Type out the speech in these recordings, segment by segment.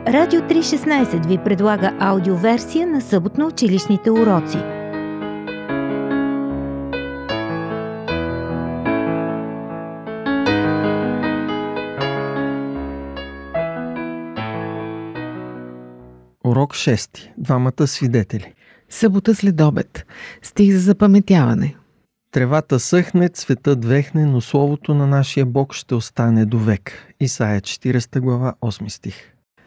Радио 316 ви предлага аудиоверсия на съботно-училищните уроци. Урок 6. Двамата свидетели. Събота след обед. Стих за запаметяване. Тревата съхне, цветът вехне, но словото на нашия Бог ще остане до век. Исаия 40 глава 8 стих.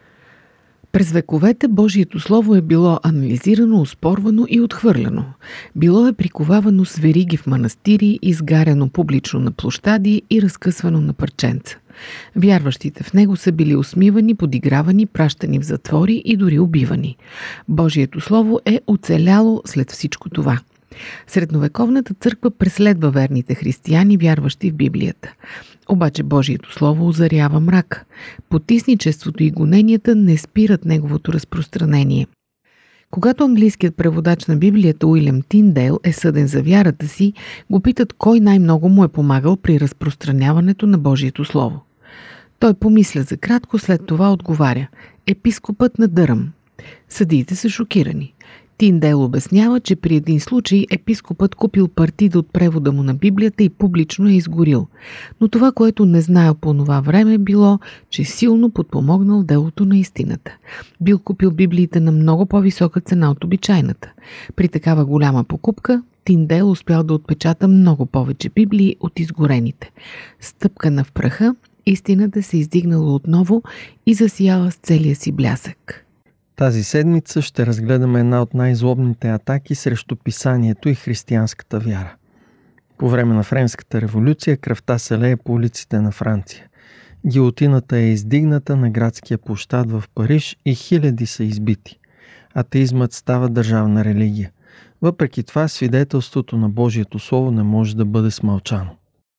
През вековете Божието Слово е било анализирано, оспорвано и отхвърляно. Било е приковавано с вериги в манастири, изгаряно публично на площади и разкъсвано на парченца. Вярващите в него са били усмивани, подигравани, пращани в затвори и дори убивани. Божието Слово е оцеляло след всичко това. Средновековната църква преследва верните християни, вярващи в Библията. Обаче Божието Слово озарява мрак. Потисничеството и гоненията не спират неговото разпространение. Когато английският преводач на Библията Уилям Тиндейл е съден за вярата си, го питат кой най-много му е помагал при разпространяването на Божието Слово. Той помисля за кратко, след това отговаря: епископът на Дъръм. Съдиите са шокирани. Тиндейл обяснява, че при един случай епископът купил партида от превода му на Библията и публично е изгорил. Но това, което не знаел по това време, било, че силно подпомогнал делото на истината. Бил купил Библиите на много по-висока цена от обичайната. При такава голяма покупка Тиндейл успял да отпечата много повече Библии от изгорените. Стъпкана в праха, истината се издигнала отново и засияла с целия си блясък. Тази седмица ще разгледаме една от най-злобните атаки срещу писанието и християнската вяра. По време на Френската революция кръвта се лее по улиците на Франция. Гилотината е издигната на градския площад в Париж и хиляди са избити. Атеизмът става държавна религия. Въпреки това, свидетелството на Божието Слово не може да бъде смълчано.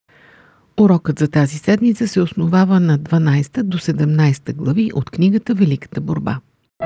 Урокът за тази седмица се основава на 12 до 17 глави от книгата Великата борба.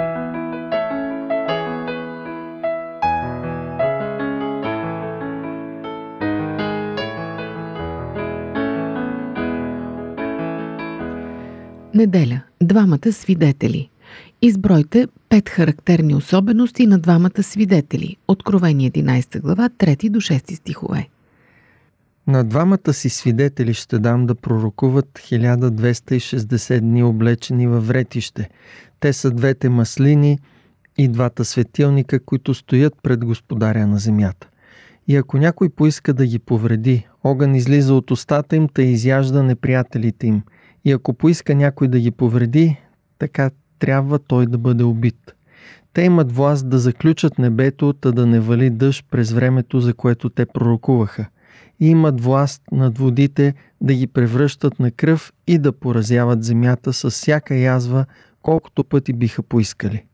Неделя. Двамата свидетели. Избройте 5 характерни особености на двамата свидетели. Откровение 11 глава, 3 до 6 стихове. На двамата си свидетели ще дам да пророкуват 1260 дни облечени във вретище. Те са двете маслини и двата светилника, които стоят пред Господаря на земята. И ако някой поиска да ги повреди, огън излиза от устата им, та изяжда неприятелите им. И ако поиска някой да ги повреди, така трябва той да бъде убит. Те имат власт да заключат небето, та да не вали дъжд през времето, за което те пророкуваха. И имат власт над водите да ги превръщат на кръв и да поразяват земята с всяка язва, колкото пъти биха поискали.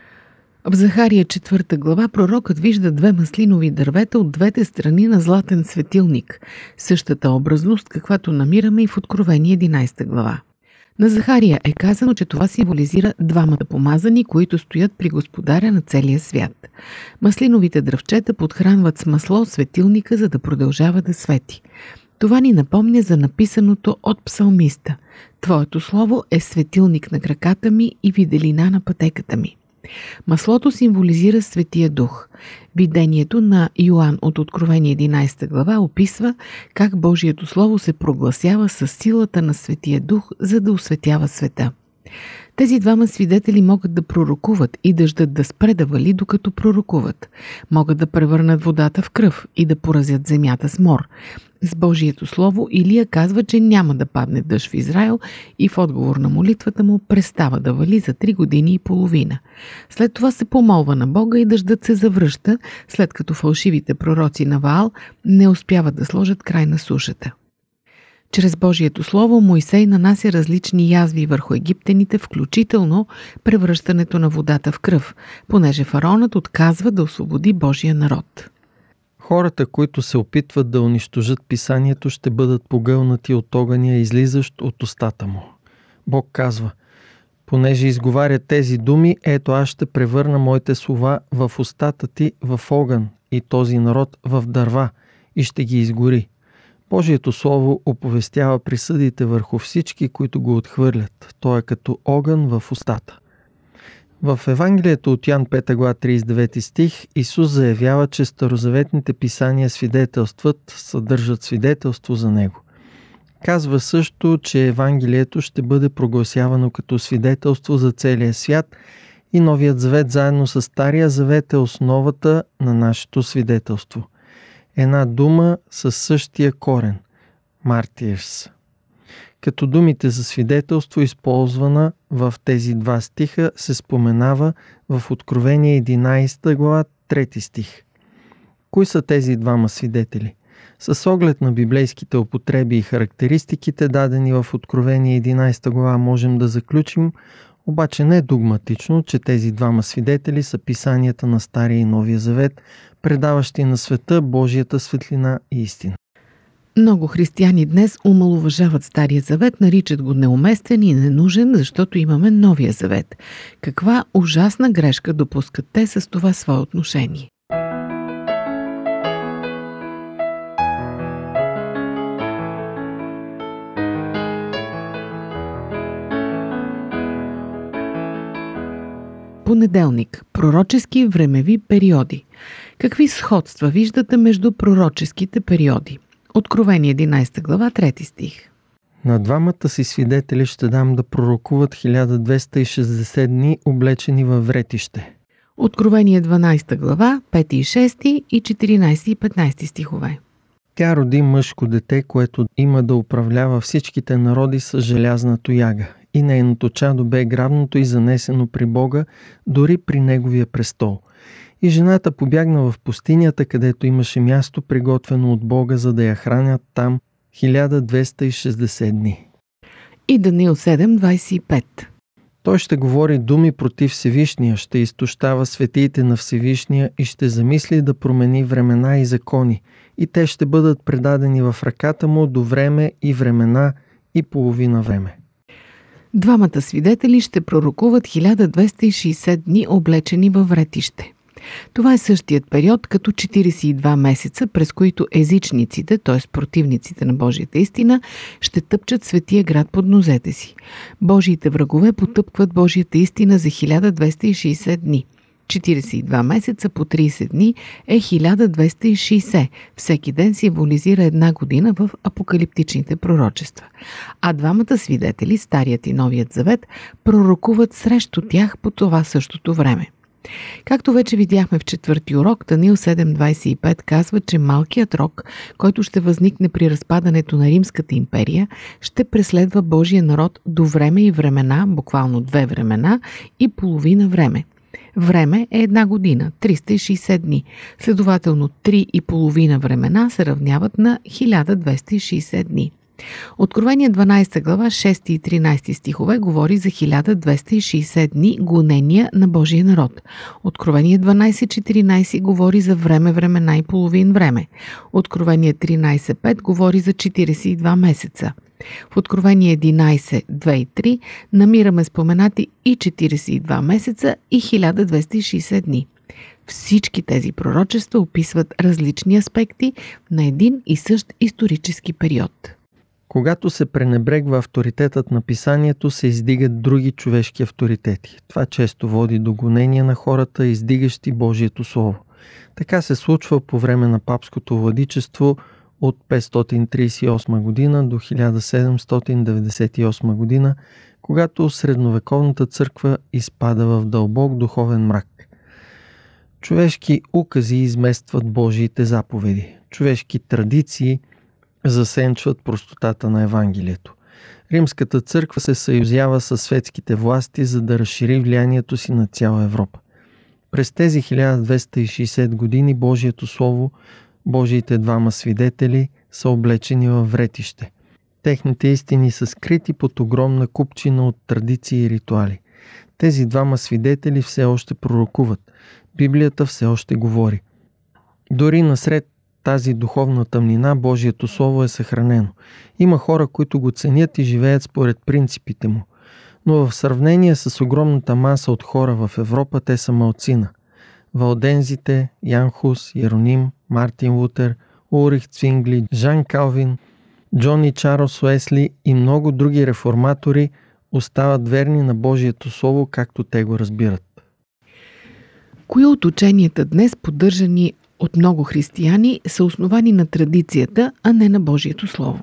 В Захария 4 глава пророкът вижда 2 маслинови дървета от двете страни на златен светилник. Същата образност, каквато намираме и в Откровение 11 глава. На Захария е казано, че това символизира двамата помазани, които стоят при Господаря на целия свят. Маслиновите дръвчета подхранват с масло светилника, за да продължава да свети. Това ни напомня за написаното от псалмиста: Твоето слово е светилник на краката ми и виделина на пътеката ми. Маслото символизира Светия Дух. Видението на Йоан от Откровение 11 глава описва как Божието Слово се прогласява със силата на Светия Дух, за да осветява света. Тези двама свидетели могат да пророкуват и дъждът да спре да вали, докато пророкуват. Могат да превърнат водата в кръв и да поразят земята с мор. С Божието Слово Илия казва, че няма да падне дъжд в Израел и в отговор на молитвата му престава да вали за 3 години и половина. След това се помолва на Бога и дъждът се завръща, след като фалшивите пророци на Ваал не успяват да сложат край на сушата. Чрез Божието Слово Мойсей нанася различни язви върху египтяните, включително превръщането на водата в кръв, понеже фараонът отказва да освободи Божия народ. Хората, които се опитват да унищожат писанието, ще бъдат погълнати от огъня, излизащ от устата му. Бог казва: понеже изговаря тези думи, ето аз ще превърна моите слова в устата ти в огън и този народ в дърва и ще ги изгори. Божието Слово оповестява присъдите върху всички, които го отхвърлят. То е като огън в устата. В Евангелието от Йоан 5 глава 39 стих Исус заявява, че старозаветните писания свидетелстват, съдържат свидетелство за Него. Казва също, че Евангелието ще бъде прогласявано като свидетелство за целия свят и Новият завет заедно с Стария завет е основата на нашето свидетелство. Една дума със същия корен – martyrs. Като думите за свидетелство, използвана в тези два стиха, се споменава в Откровение 11 глава 3 стих. Кои са тези двама свидетели? С оглед на библейските употреби и характеристиките, дадени в Откровение 11 глава, можем да заключим, обаче не догматично, че тези двама свидетели са писанията на Стария и Новия завет, предаващи на света Божията светлина и истина. Много християни днес омаловажават Стария завет, наричат го неуместен и ненужен, защото имаме Новия завет. Каква ужасна грешка допускат те с това свое отношение? Понеделник. Пророчески времеви периоди. Какви сходства виждате между пророческите периоди? Откровение 11 глава 3 стих. На двамата си свидетели ще дам да пророкуват 1260 дни, облечени във вретище. Откровение 12 глава 5 и 6 и 14 и 15 стихове. Тя роди мъжко дете, което има да управлява всичките народи с желязна тояга. И нейното чадо бе грабнато и занесено при Бога, дори при Неговия престол. И жената побягна в пустинята, където имаше място приготвено от Бога, за да я хранят там 1260 дни. И Даниил 7.25. Той ще говори думи против Всевишния, ще изтощава светиите на Всевишния и ще замисли да промени времена и закони. И те ще бъдат предадени в ръката му до време и времена и половина време. Двамата свидетели ще пророкуват 1260 дни, облечени във вретище. Това е същият период като 42 месеца, през които езичниците, т.е. противниците на Божията истина, ще тъпчат светия град под нозете си. Божиите врагове потъпкват Божията истина за 1260 дни. 42 месеца по 30 дни е 1260. Всеки ден символизира една година в апокалиптичните пророчества. А двамата свидетели, Старият и Новият завет, пророкуват срещу тях по това същото време. Както вече видяхме в четвърти урок, Даниил 7.25 казва, че малкият рок, който ще възникне при разпадането на Римската империя, ще преследва Божия народ до време и времена, буквално 2 времена и половина време. Време е една година, 360 дни. Следователно 3,5 времена се равняват на 1260 дни. Откровение 12 глава 6 и 13 стихове говори за 1260 дни гонения на Божия народ. Откровение 12.14 говори за време, времена и половин време. Откровение 13.5 говори за 42 месеца. В Откровение 11, 2 и 3 намираме споменати и 42 месеца и 1260 дни. Всички тези пророчества описват различни аспекти на един и същ исторически период. Когато се пренебрегва авторитетът на писанието, се издигат други човешки авторитети. Това често води до гонения на хората, издигащи Божието Слово. Така се случва по време на папското владичество от 538 година до 1798 година, когато средновековната църква изпада в дълбок духовен мрак. Човешки укази изместват Божиите заповеди. Човешки традиции засенчват простотата на Евангелието. Римската църква се съюзява с светските власти, за да разшири влиянието си на цяла Европа. През тези 1260 години Божието Слово, Божиите двама свидетели са облечени във вретище. Техните истини са скрити под огромна купчина от традиции и ритуали. Тези двама свидетели все още пророкуват. Библията все още говори. Дори насред тази духовна тъмнина Божието Слово е съхранено. Има хора, които го ценят и живеят според принципите му. Но в сравнение с огромната маса от хора в Европа, те са малцина. Валдензите, Ян Хус, Иероним, Мартин Лутер, Улрих Цвингли, Жан Калвин, Джони Чарлз Уесли и много други реформатори остават верни на Божието Слово, както те го разбират. Кои от ученията днес, поддържани от много християни, са основани на традицията, а не на Божието Слово?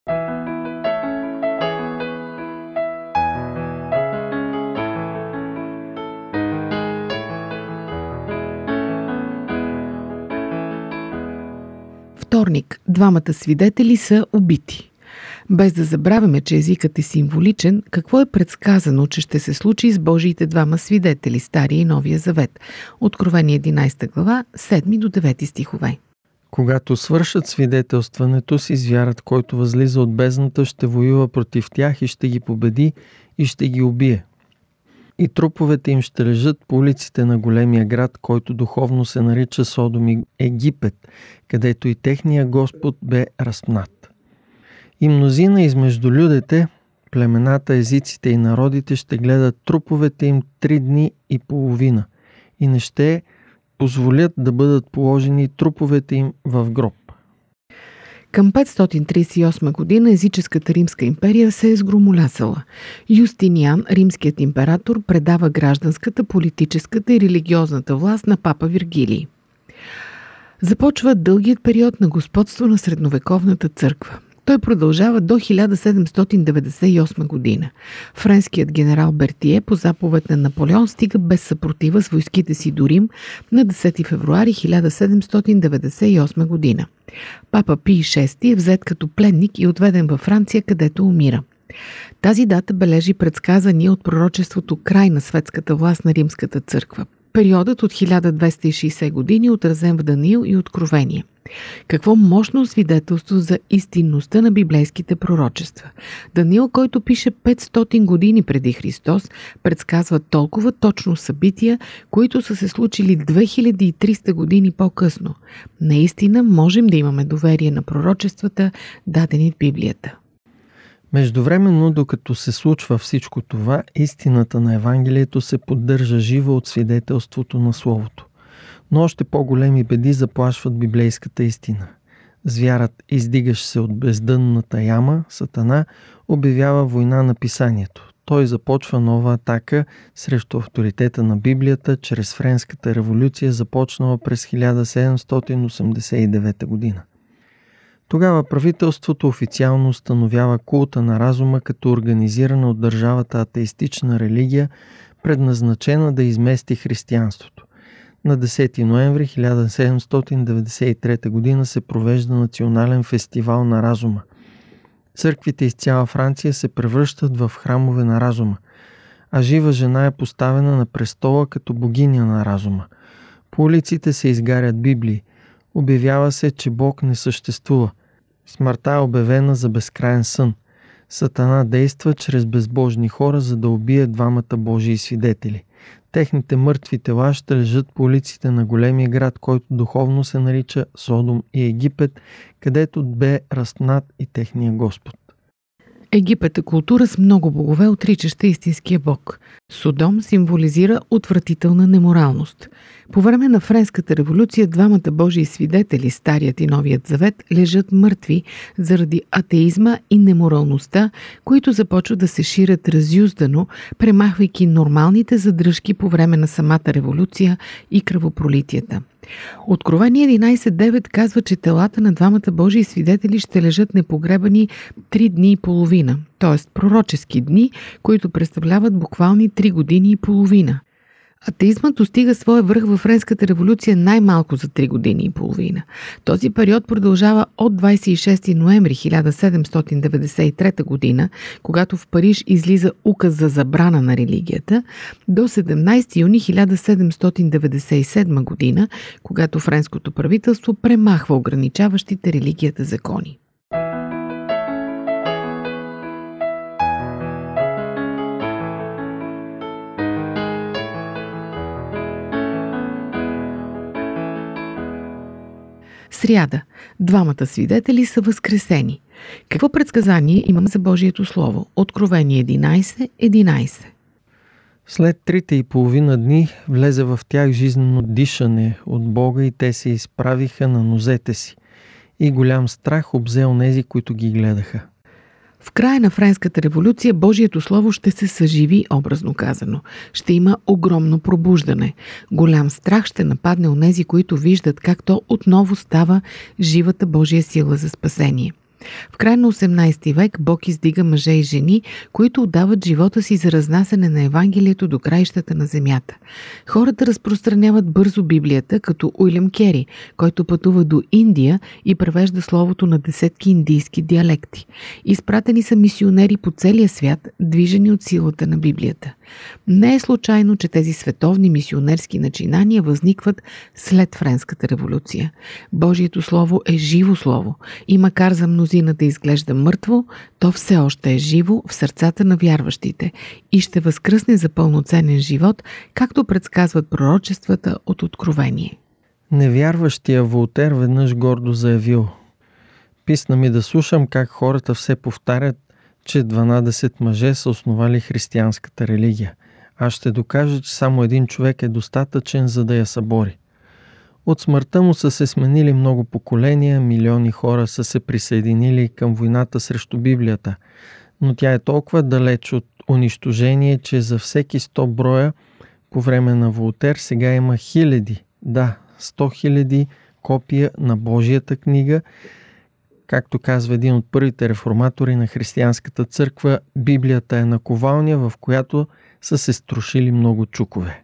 Вторник. Двамата свидетели са убити. Без да забравяме, че езикът е символичен, какво е предсказано, че ще се случи с Божиите двама свидетели, Стария и Новия Завет? Откровение 11 глава, 7 до 9 стихове. Когато свършат свидетелстването си, звярат, който възлиза от бездната, ще воюва против тях и ще ги победи и ще ги убие. И труповете им ще лежат по улиците на големия град, който духовно се нарича Содом и Египет, където и техния Господ бе разпнат. И мнозина измежду людите, племената, езиците и народите ще гледат труповете им 3 дни и половина и не ще позволят да бъдат положени труповете им в гроб. Към 538 година езическата Римска империя се е сгромолясала. Юстиниан, римският император, предава гражданската, политическата и религиозната власт на папа Виргилий. Започва дългият период на господство на средновековната църква. Той продължава до 1798 година. Френският генерал Бертие по заповед на Наполеон стига без съпротива с войските си до Рим на 10 февруари 1798 година. Папа Пий VI е взет като пленник и отведен във Франция, където умира. Тази дата бележи предсказания от пророчеството край на светската власт на Римската църква. Периодът от 1260 години, отразен в Даниил и Откровение. Какво мощно свидетелство за истинността на библейските пророчества. Даниил, който пише 500 години преди Христос, предсказва толкова точно събития, които са се случили 2300 години по-късно. Наистина можем да имаме доверие на пророчествата, дадени в Библията. Междувременно, докато се случва всичко това, истината на Евангелието се поддържа жива от свидетелството на Словото. Но още по-големи беди заплашват библейската истина. Звярат, издигащ се от бездънната яма, Сатана, обявява война на писанието. Той започва нова атака срещу авторитета на Библията чрез Френската революция, започнала през 1789 година. Тогава правителството официално установява култа на разума като организирана от държавата атеистична религия, предназначена да измести християнството. На 10 ноември 1793 година се провежда национален фестивал на разума. Църквите из цяла Франция се превръщат в храмове на разума, а жива жена е поставена на престола като богиня на разума. По улиците се изгарят Библии. Обявява се, че Бог не съществува. Смъртта е обявена за безкрайен сън. Сатана действа чрез безбожни хора, за да убие двамата Божии свидетели. Техните мъртви тела ще лежат по улиците на големия град, който духовно се нарича Содом и Египет, където бе разпнат и техния Господ. Египет е култура с много богове, отричаща истинския Бог. Содом символизира отвратителна неморалност. По време на Френската революция двамата Божии свидетели, Старият и Новият Завет, лежат мъртви заради атеизма и неморалността, които започват да се ширят разюздано, премахвайки нормалните задръжки по време на самата революция и кръвопролитията. Откровение 11.9 казва, че телата на двамата Божии свидетели ще лежат непогребани 3 дни и половина, т.е. пророчески дни, които представляват буквални 3 години и половина. Атеизмът достига своя връх във Френската революция най-малко за 3 години и половина. Този период продължава от 26 ноември 1793 година, когато в Париж излиза указ за забрана на религията, до 17 юни 1797 година, когато френското правителство премахва ограничаващите религията закони. Сряда. Двамата свидетели са възкресени. Какво предсказание имам за Божието Слово? Откровение 11.11. След 3,5 дни влезе в тях жизнено дишане от Бога и те се изправиха на нозете си. И голям страх обзе онези, които ги гледаха. В края на Френската революция Божието Слово ще се съживи, образно казано. Ще има огромно пробуждане. Голям страх ще нападне онези, които виждат как то отново става живата Божия сила за спасение. В края на 18 век Бог издига мъже и жени, които отдават живота си за разнасяне на Евангелието до краищата на земята. Хората разпространяват бързо Библията, като Уилям Кери, който пътува до Индия и превежда словото на десетки индийски диалекти. Изпратени са мисионери по целия свят, движени от силата на Библията. Не е случайно, че тези световни мисионерски начинания възникват след Френската революция. Божието Слово е живо слово и макар за мнозина да изглежда мъртво, то все още е живо в сърцата на вярващите и ще възкръсне за пълноценен живот, както предсказват пророчествата от Откровение. Невярващия Волтер веднъж гордо заявил: "Писна ми да слушам как хората все повтарят, че 12 мъже са основали християнската религия. Аз ще докажа, че само един човек е достатъчен, за да я събори." От смъртта му са се сменили много поколения, милиони хора са се присъединили към войната срещу Библията, но тя е толкова далеч от унищожение, че за всеки 100 броя по време на Волтер сега има 100 000 копия на Божията книга. Както казва един от първите реформатори на християнската църква, Библията е наковалня, в която са се струшили много чукове.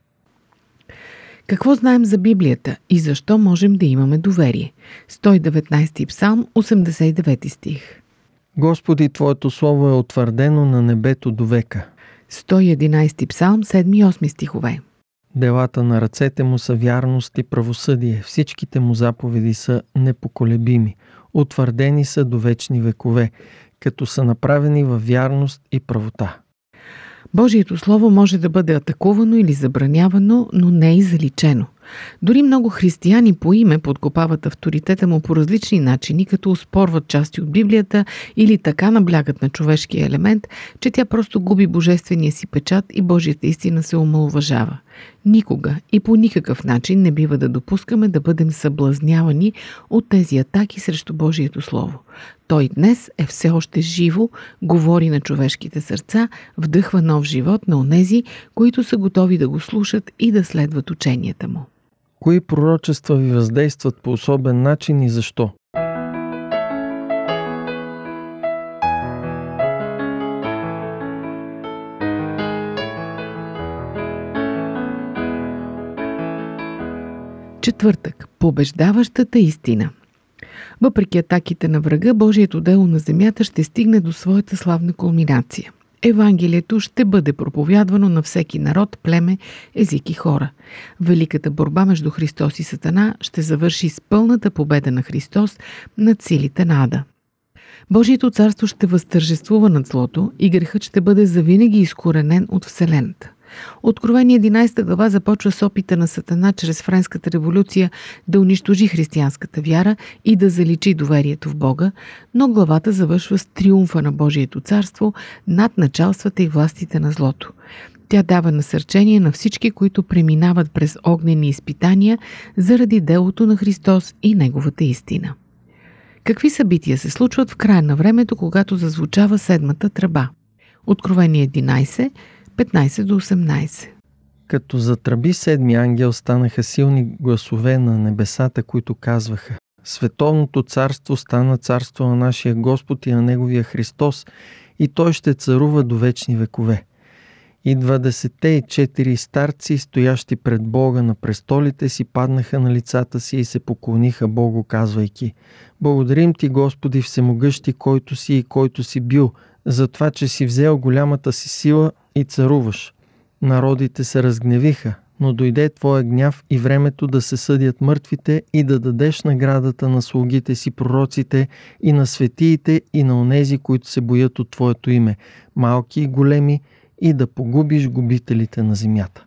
Какво знаем за Библията и защо можем да имаме доверие? 119 псалм, 89 стих. Господи, Твоето Слово е утвърдено на небето до века. 111 псалм, 7 и 8 стихове. Делата на ръцете му са вярност и правосъдие. Всичките му заповеди са непоколебими. Утвърдени са до вечни векове, като са направени във вярност и правота. Божието Слово може да бъде атакувано или забранявано, но не и заличено. Дори много християни по име подкопават авторитета му по различни начини, като оспорват части от Библията или така наблягат на човешкия елемент, че тя просто губи божествения си печат и Божията истина се омаловажава. Никога и по никакъв начин не бива да допускаме да бъдем съблазнявани от тези атаки срещу Божието Слово. Той днес е все още живо, говори на човешките сърца, вдъхва нов живот на онези, които са готови да го слушат и да следват ученията му. Кои пророчества ви въздействат по особен начин и защо? Четвъртък. Побеждаващата истина. Въпреки атаките на врага, Божието дело на земята ще стигне до своята славна кулминация. Евангелието ще бъде проповядвано на всеки народ, племе, език и хора. Великата борба между Христос и Сатана ще завърши с пълната победа на Христос над силите на ада. Божието царство ще възтържествува над злото и грехът ще бъде завинаги изкоренен от Вселената. Откровение 11 глава започва с опита на Сатана чрез Френската революция да унищожи християнската вяра и да заличи доверието в Бога, но главата завършва с триумфа на Божието царство над началствата и властите на злото. Тя дава насърчение на всички, които преминават през огнени изпитания заради делото на Христос и Неговата истина. Какви събития се случват в края на времето, когато зазвучава седмата тръба? Откровение 11, 15 до 18. Като затръби седми ангел, станаха силни гласове на небесата, които казваха: "Световното царство стана царство на нашия Господ и на Неговия Христос, и Той ще царува до вечни векове." И 24 старци, стоящи пред Бога на престолите си, паднаха на лицата си и се поклониха Богу, казвайки: "Благодарим Ти, Господи всемогъщи, който си и който си бил, за това, че си взел голямата си сила и царуваш. Народите се разгневиха, но дойде Твоя гняв и времето да се съдят мъртвите и да дадеш наградата на слугите си пророците и на светиите и на онези, които се боят от Твоето име, малки и големи, и да погубиш губителите на земята."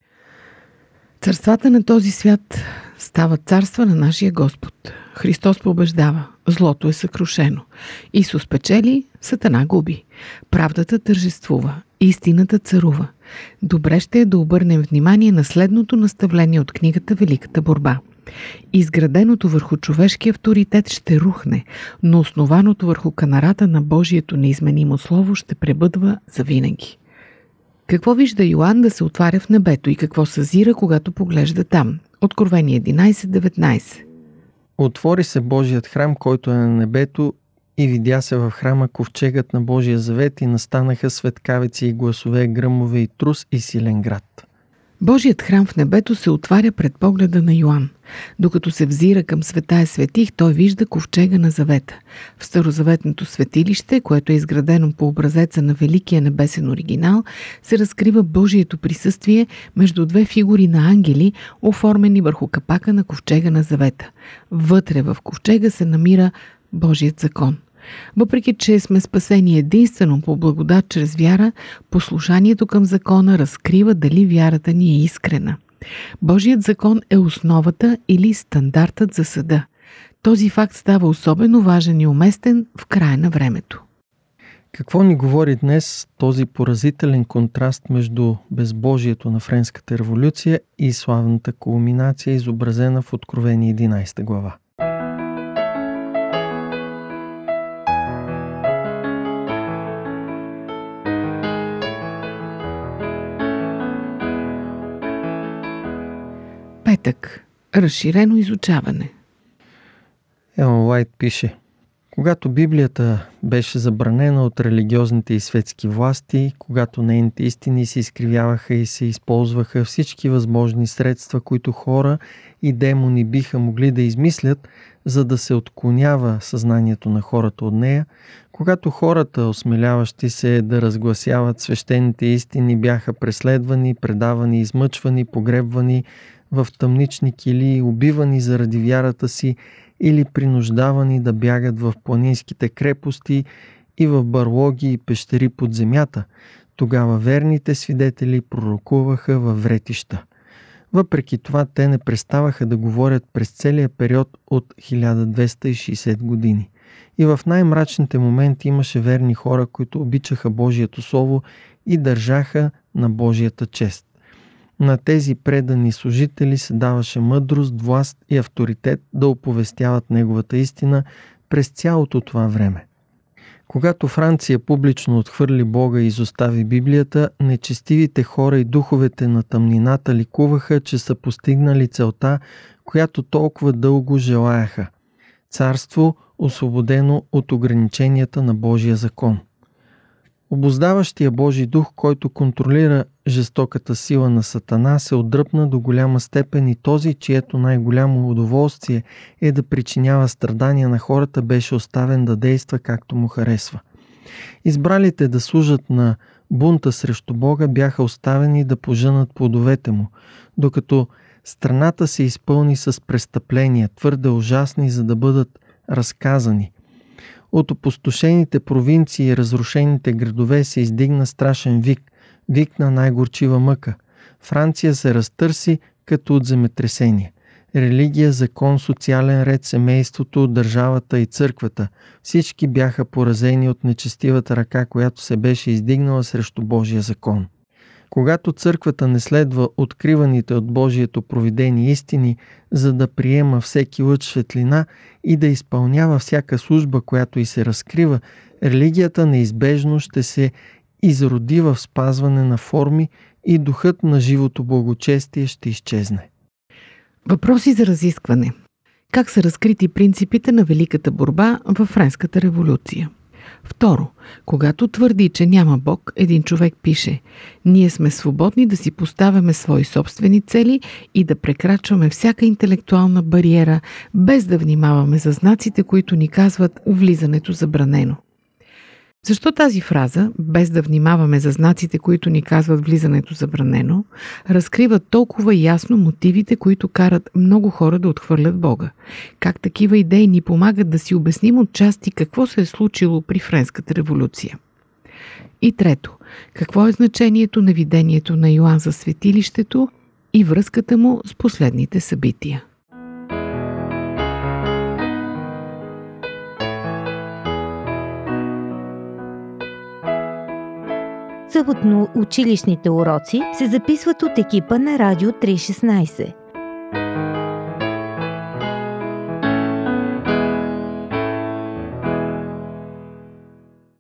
Царствата на този свят стават царства на нашия Господ. Христос побеждава, злото е съкрушено. Исус печели, Сатана губи. Правдата тържествува, истината царува. Добре ще е да обърнем внимание на следното наставление от книгата Великата борба. Изграденото върху човешки авторитет ще рухне, но основаното върху канарата на Божието неизменимо слово ще пребъдва завинаги. Какво вижда Йоан да се отваря в небето и какво съзира, когато поглежда там? Откровение 11:19. Отвори се Божият храм, който е на небето, и видя се в храма ковчегът на Божия завет и настанаха светкавици и гласове, гръмове и трус и силен град. Божият храм в небето се отваря пред погледа на Йоан. Докато се взира към Светая светих, той вижда ковчега на завета. В старозаветното светилище, което е изградено по образеца на Великия небесен оригинал, се разкрива Божието присъствие между две фигури на ангели, оформени върху капака на ковчега на завета. Вътре в ковчега се намира Божият закон. Въпреки че сме спасени единствено по благодат чрез вяра, послушанието към закона разкрива дали вярата ни е искрена. Божият закон е основата или стандартът за съда. Този факт става особено важен и уместен в края на времето. Какво ни говори днес този поразителен контраст между безбожието на Френската революция и славната кулминация, изобразена в Откровение 11 глава? Петък. Разширено изучаване. Елън Уайт пише: когато Библията беше забранена от религиозните и светски власти, когато нейните истини се изкривяваха и се използваха всички възможни средства, които хора и демони биха могли да измислят, за да се отклонява съзнанието на хората от нея, когато хората, осмеляващи се да разгласяват свещените истини, бяха преследвани, предавани, измъчвани, погребвани в тъмнични килии, убивани заради вярата си или принуждавани да бягат в планинските крепости и в барлоги и пещери под земята, тогава верните свидетели пророкуваха във вретища. Въпреки това, те не преставаха да говорят през целия период от 1260 години. И в най-мрачните моменти имаше верни хора, които обичаха Божието Слово и държаха на Божията чест. На тези предани служители се даваше мъдрост, власт и авторитет да оповестяват Неговата истина през цялото това време. Когато Франция публично отхвърли Бога и изостави Библията, нечестивите хора и духовете на тъмнината ликуваха, че са постигнали целта, която толкова дълго желаяха – царство, освободено от ограниченията на Божия закон. Обуздаващия Божий дух, който контролира жестоката сила на Сатана, се отдръпна до голяма степен и този, чието най-голямо удоволствие е да причинява страдания на хората, беше оставен да действа както му харесва. Избралите да служат на бунта срещу Бога бяха оставени да пожънат плодовете му, докато страната се изпълни с престъпления, твърде ужасни, за да бъдат разказани. От опустошените провинции и разрушените градове се издигна страшен вик на най-горчива мъка. Франция се разтърси като от земетресение. Религия, закон, социален ред, семейството, държавата и църквата – всички бяха поразени от нечестивата ръка, която се беше издигнала срещу Божия закон. Когато църквата не следва откриваните от Божието провидение истини, за да приема всеки лъч светлина и да изпълнява всяка служба, която й се разкрива, религията неизбежно ще се изроди в спазване на форми и духът на живото благочестие ще изчезне. Въпроси за разискване. Как са разкрити принципите на великата борба във Френската революция? Второ, когато твърди, че няма Бог, един човек пише: ние сме свободни да си поставяме свои собствени цели и да прекрачваме всяка интелектуална бариера, без да внимаваме за знаците, които ни казват влизането забранено. Защо тази фраза, без да внимаваме за знаците, които ни казват влизането забранено, разкрива толкова ясно мотивите, които карат много хора да отхвърлят Бога? Как такива идеи ни помагат да си обясним отчасти какво се е случило при Френската революция? И трето, какво е значението на видението на Йоан за светилището и връзката му с последните събития? Съботно училищните уроци се записват от екипа на Радио 316.